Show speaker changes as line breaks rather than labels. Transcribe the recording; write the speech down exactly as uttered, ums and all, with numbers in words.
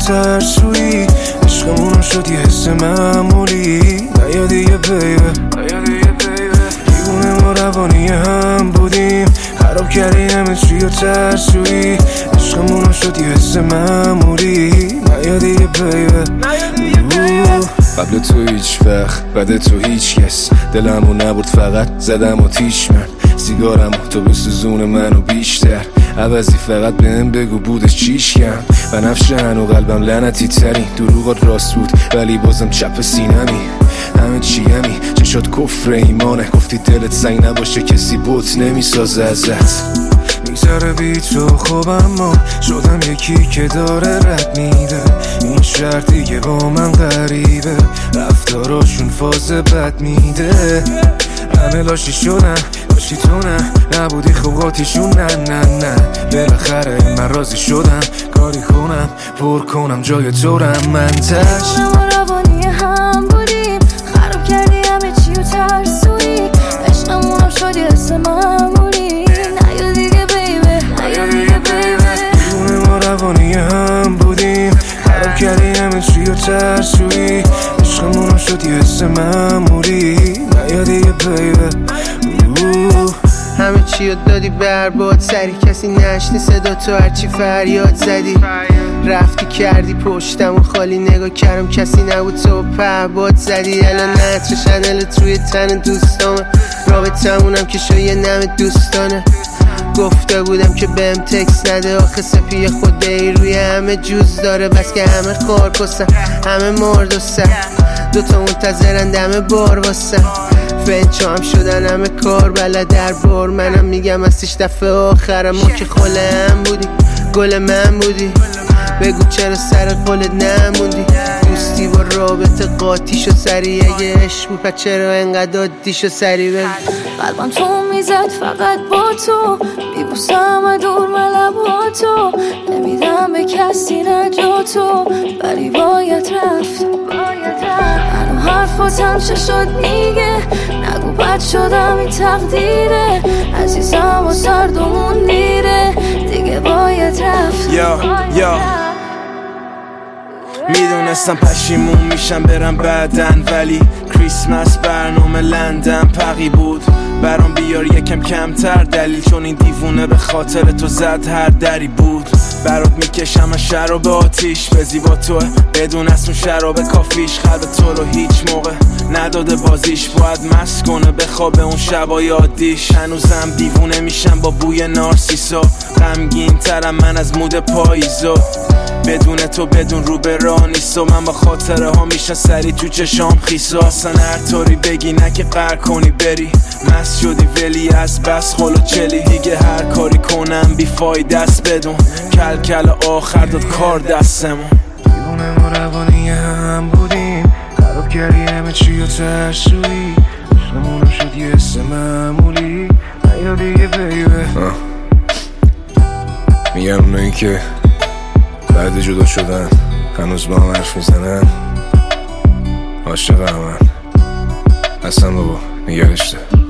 ترسویی، عشقمونو شد یه حس معمولی. نیا دیگه بیبه، نیا دیگه بیبه، دیوونه ما روانی هم بودیم، خراب کردی همه چی و ترسویی، عشقمونو شد یه حس معمولی. نیا دیگه بیبه، قبل تو هیچ وقت بعد تو هیچ کس، دلمو نبرد فقط زدم و تیش من، سیگارم تو بسوزون منو بیشتر، عوضی فقط بهم بگو بودش چیش کم. بنفشه هنو قلبم لعنتی ترین، دروغات راست بود ولی بازم چپ سینمی، همه چی همی چشات کفر ایمانه، گفتی دلت سنگ نباشه کسی بوت نمیسازه ازت. میگذره بی تو خوب اما شدم یکی که داره رد میده، این شهر دیگه با من غریبه، رفتاراشون فاز بد میده، همه لاشی شدن لاشی تو نه، نبودی خوقاتیشون نه نه نه، بالاخره من راضی شدم کاری کنم پر کنم جای تو رم من تش.
ما روانی هم بودیم، خراب کردی همه چی و ترسویی، عشقمونم شد یه حس معمولی. نیا دیگه بیبه، نیا دیگه بیبه،
دیوونه ما روانی هم بودیم، خراب کردی همه چی و ترسویی، عشقمونم شد یه حس معمولی. نیا دیگه بیبه،
همه چی رو دادی برباد، سری کسی نشنی صدا تو هرچی فریاد زدی، رفتی کردی پشتم و خالی نگاه کردم کسی نبود تو پهباد زدی. الان نتر شنلت روی تن دوستامه، رابطمونم که شو یه نم دوستانه، گفته بودم که بهم تکس نده، آخه سپی خوده ای روی همه جوز داره، بس که همه خار کسن همه مرد و سر، دوتا منتظرن دم بار واسن، فنچو هم شدن همه کار بلد در بار، منم میگم ازش دفعه آخرم ما که خله هم بودی گل من بودی، بگو چرا سر قولت نموندی، دوستی با رابطه قاطی شو سری، اگه عشق بود پس چرا انقدر دادی شو سری بگو.
قلبم تو میزد فقط با تو، میبوسم دور ملباتو، نمیدم به کسی نجاتو، ولی باید رفت هنو حرفاتم چه شد میگه، نگو بد شدم این تقدیره، عزیزم و سردمون میره، دیگه باید رفت.
یا یا میدونستم پشیمون میشم برم بعدن، ولی کریسمس برنامه لندن پقی بود، برام بیار یکم کمتر دلیل، چون این دیوونه به خاطر تو زد هر دری بود، برات میکشم از شراب آتیش، به زیبا توه بدون اسم شراب کافیش، قلب تو رو هیچ موقع نداده بازیش، باید مست کنه بخوابه اون شبای عادیش، هنوزم دیوونه میشم با بوی نارسیسا، غمگین ترم من از مود پاییزا، بدون تو بدون رو به راه نیست، و من با خاطره ها میشن سری تو چشام خیسا، اصلا هر طوری بگی نه که قهر کنی بری، مست شدی ولی از بس خلو چلی، دیگه هر کاری کنم بی فایده است بدون، کل کل آخر داد کار دستمون، دیوونه ما روانی هم بودیم، خراب کردی همه چی و ترسویی، عشقمونم شد یه حس معمولی. نیا دیگه بیبه، میگم اونایی که بعد جدا شدن هنوز با هم حرف میزنن عاشق همن، اصلا بابا نگرشته.